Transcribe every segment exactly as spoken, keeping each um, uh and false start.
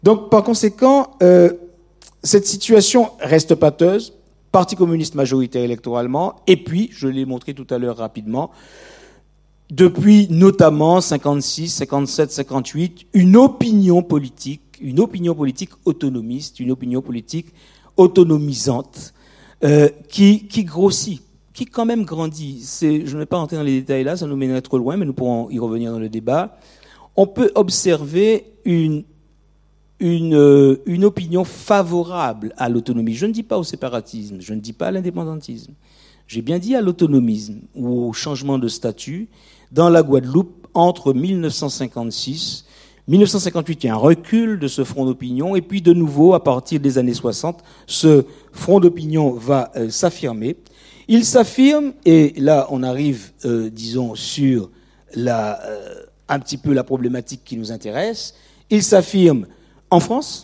Donc, par conséquent, euh, cette situation reste pâteuse, Parti communiste majoritaire électoralement, et puis, je l'ai montré tout à l'heure rapidement, depuis notamment cinquante-six, cinquante-sept, cinquante-huit, une opinion politique, une opinion politique autonomiste, une opinion politique autonomisante, euh, qui, qui grossit, qui quand même grandit. C'est, je ne vais pas rentrer dans les détails là, ça nous mènerait trop loin, mais nous pourrons y revenir dans le débat. On peut observer une Une, euh, une opinion favorable à l'autonomie. Je ne dis pas au séparatisme, je ne dis pas à l'indépendantisme. J'ai bien dit à l'autonomisme ou au changement de statut dans la Guadeloupe entre mille neuf cent cinquante-six, mille neuf cent cinquante-huit, il y a un recul de ce front d'opinion, et puis de nouveau, à partir des années soixante, ce front d'opinion va euh, s'affirmer. Il s'affirme, et là on arrive, euh, disons, sur la, euh, un petit peu la problématique qui nous intéresse, il s'affirme en France,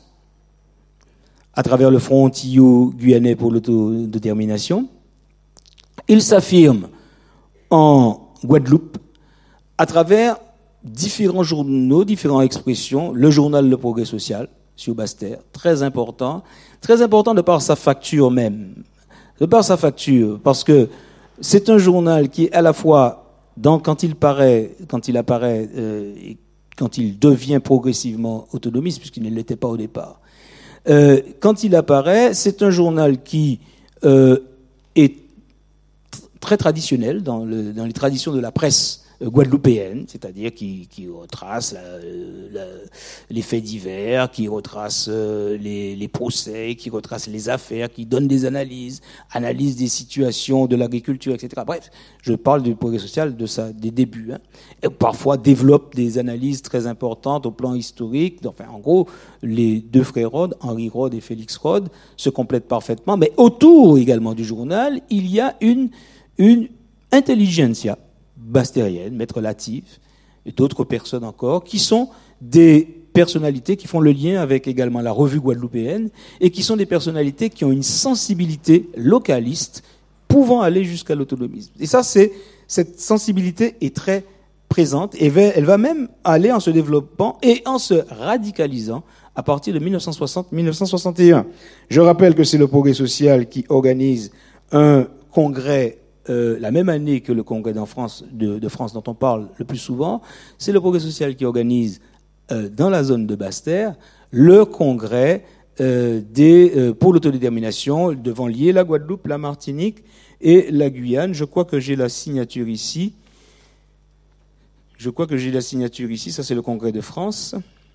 à travers le Front antillais-guyanais pour l'autodétermination. Il s'affirme en Guadeloupe, à travers différents journaux, différentes expressions. Le journal Le Progrès Social, sur Basse-Terre, très important. Très important de par sa facture même. De par sa facture, parce que c'est un journal qui, à la fois, dans, quand il paraît, quand il apparaît, euh, quand il devient progressivement autonomiste, puisqu'il ne l'était pas au départ. Euh, quand il apparaît, c'est un journal qui euh, est t- très traditionnel dans, le, dans les traditions de la presse euh, guadeloupéenne, c'est-à-dire qui, qui retrace la, la, les faits divers, qui retrace euh, les, les procès, qui retrace les affaires, qui donne des analyses, analyse des situations de l'agriculture, et cetera. Bref, je parle du progrès social de sa, des débuts. Hein. Et parfois développe des analyses très importantes au plan historique. Enfin, en gros, les deux frères Rhodes, Henri Rhodes et Félix Rhodes, se complètent parfaitement. Mais autour également du journal, il y a une, une intelligentsia bastérienne, Maître Latif, et d'autres personnes encore, qui sont des personnalités qui font le lien avec également la revue guadeloupéenne, et qui sont des personnalités qui ont une sensibilité localiste, pouvant aller jusqu'à l'autonomisme. Et ça, c'est, cette sensibilité est très présente, et elle va même aller en se développant et en se radicalisant à partir de mille neuf cent soixante à mille neuf cent soixante et un. Je rappelle que c'est le Progrès social qui organise un congrès euh, la même année que le congrès de France, de, de France dont on parle le plus souvent. C'est le Progrès social qui organise euh, dans la zone de Basse-Terre le congrès euh, des, euh, pour l'autodétermination devant lier la Guadeloupe, la Martinique et la Guyane. Je crois que j'ai la signature ici. Je crois que j'ai la signature ici. Ça, c'est le congrès de France.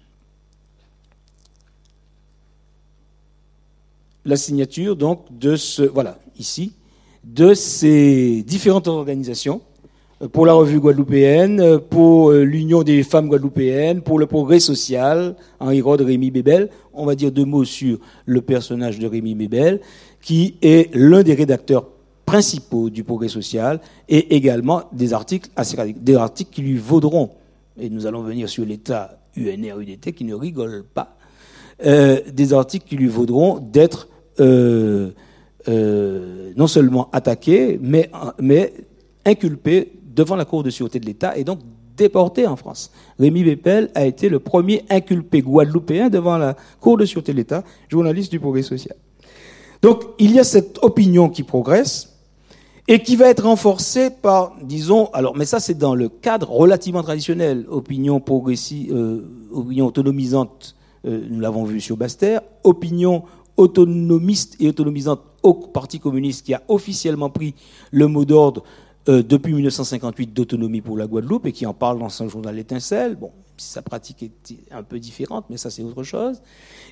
La signature, donc, de ce, voilà, ici, de ces différentes organisations, pour la revue guadeloupéenne, pour l'Union des femmes guadeloupéennes, pour le Progrès social, Henri Rhodes, Rémi Bébel. On va dire deux mots sur le personnage de Rémi Bébel, qui est l'un des rédacteurs principaux du Progrès social, et également des articles assez radicaux, des articles qui lui vaudront, et nous allons venir sur l'État U N R U D T qui ne rigole pas, euh, des articles qui lui vaudront d'être euh, euh, non seulement attaqué, mais, mais inculpé devant la Cour de sûreté de l'État et donc déporté en France. Rémi Bébel a été le premier inculpé guadeloupéen devant la Cour de sûreté de l'État, journaliste du Progrès social. Donc il y a cette opinion qui progresse et qui va être renforcée par, disons, alors, mais ça c'est dans le cadre relativement traditionnel, opinion progressive, euh, opinion autonomisante, euh, nous l'avons vu sur Basse-Terre, opinion autonomiste et autonomisante au Parti communiste qui a officiellement pris le mot d'ordre euh, depuis mille neuf cent cinquante-huit d'autonomie pour la Guadeloupe et qui en parle dans son journal L'Étincelle. Bon, sa pratique est un peu différente, mais ça c'est autre chose.